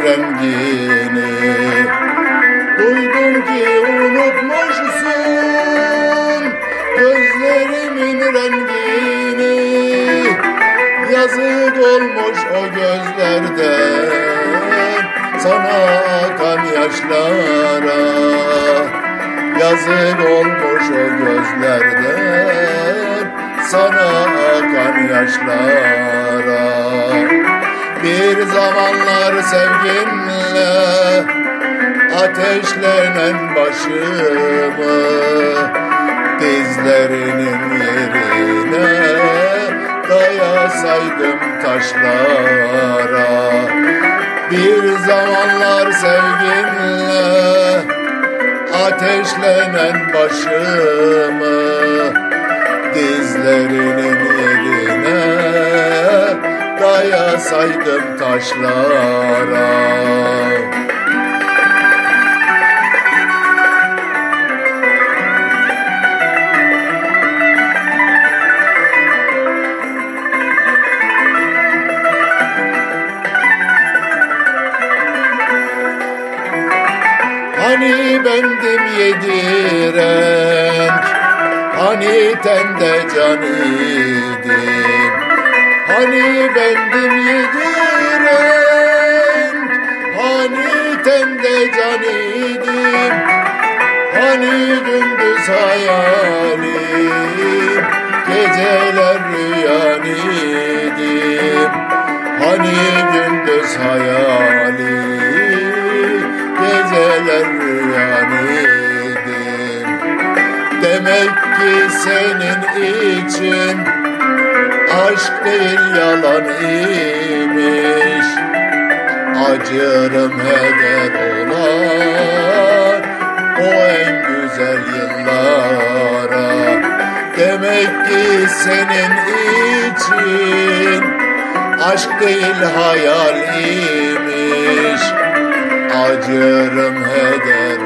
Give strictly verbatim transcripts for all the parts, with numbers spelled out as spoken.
rengini. Duydum ki unutmuşsun gözlerimin rengini. Yazık olmuş o gözlerden sana akan yaşlara. Yazık olmuş o gözlerden sana akan yaşlara. Bir zamanlar sevginle ateşlenen başımı dizlerinin yerine dayasaydım taşlara. Bir zamanlar sevginle ateşlenen başımı dizlerinin yerine dayasaydım taşlara. Hani bendim yedi renk, hani tende can idim. Hani bendim yedi renk, hani tende can idim. Hani gündüz hayalim, geceler rüyan idim. Hani gündüz hayalim, geceler rüyan idim. Demek ki senin için aşk değil yalan imiş. Acırım heder olan o en güzel yıllara. Demek ki senin için aşk değil hayal imiş. Acırım heder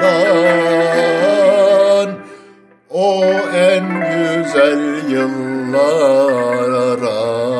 olan o en güzel yıllara.